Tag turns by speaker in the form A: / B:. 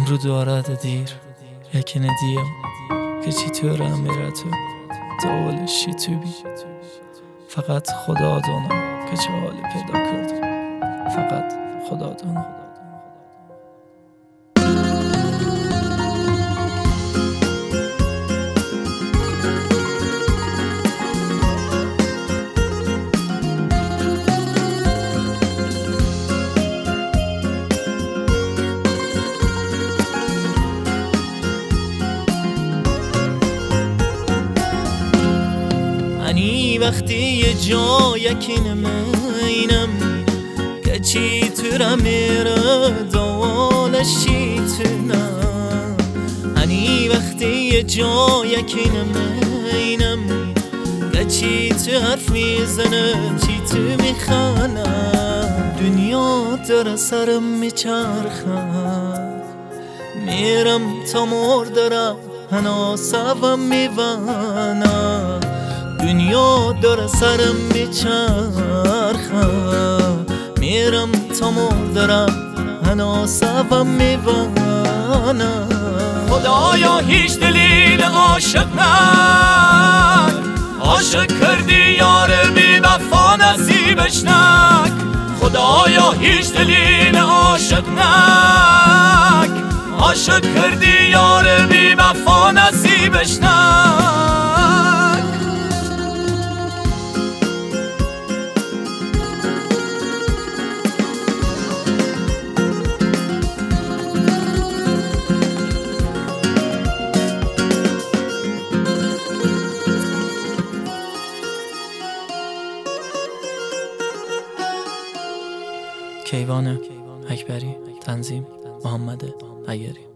A: Rudvarada deyir Əkinə deyəm keçiyorum تو دولشی تو بی فقط خدا دانا که چه حالی پیدا کردم فقط خدا دانا وقتی یه جا یکین مینم گچی تو میره دولشی تونم هنی وقتی یه جا یکین مینم گچی تو حرف میزنه چی تو میخانه دنیا در سرم میچرخه میرم تا مردرم هنا سوام میوانه دنیا داره سرم میچرخه میرم تا مردرم هنا سوام میوانه خدایا هیچ دلیل عاشق نک عاشق کردی یار بی وفا نصیبش نک خدایا هیچ دلیل عاشق نک عاشق کردی یار بی وفا نصیبش نک کیوان اکبری تنظیم محمد عیاری